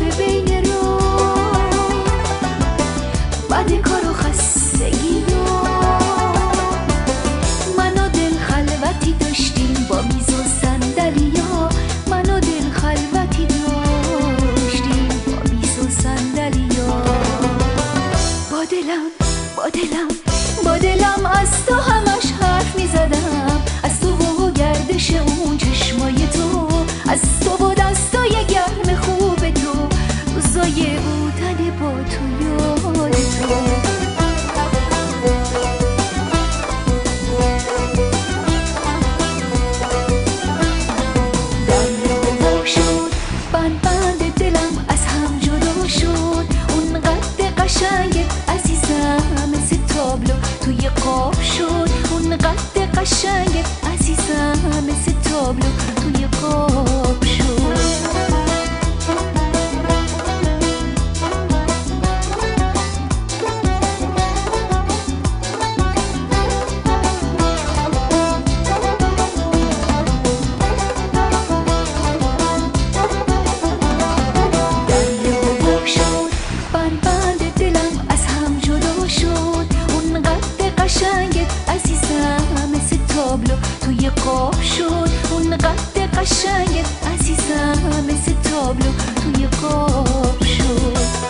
کافه بین رو بعد کار و خستگی رو من و دل خلوتی داشتیم با میز و صندلیا من و دل خلوتی داشتیم با میز و صندلیا با دلم از تو همش حرف میزدم از تو و گردش اون چشمای تو از تو و دستای گرم خوب تو روزای بودن با تو یاد تو در شد بند دلم از هم جدا شد اون قد قشنگ عزیزم مثل تابلو توی قاب شد اون قد قشنگ عزیزم مثل تابلو توی قاب شد توی قاب شد اون قد قشنگ عزیزم مثل تابلو توی قاب شد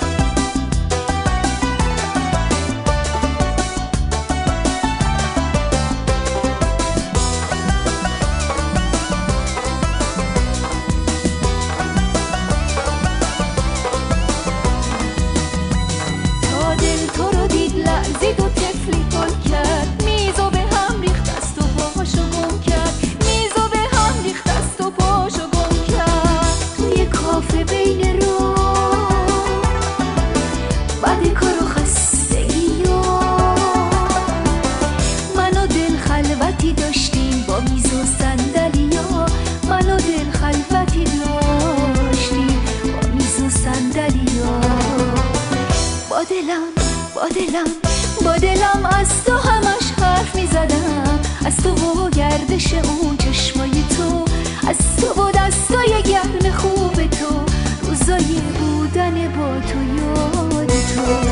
تا دل تو رو دید لرزید و طفلی گل کرد میزو به هم ریخت دست و پاشو گم کرد میزو به هم ریخت دست و پاشو گم کرد توی کافه بین رو بعد کار و خستگی من و دل خلوتی داشتیم با میز و صندلیا من و دل خلوتی داشتیم با میز و صندلیا با دلم از تو همش حرف میزدم از تو و گردش اون چشمای تو از تو و دستای گرم خوب تو روزای بودن با تو یاد تو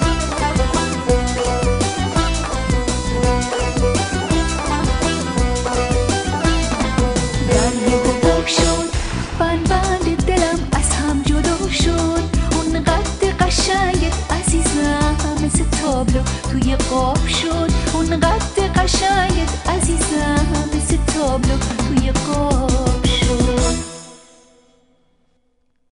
در شد بند دلم از هم جدا شد اون قد قشنگ عزیزم مثل تابلو توی قاب شد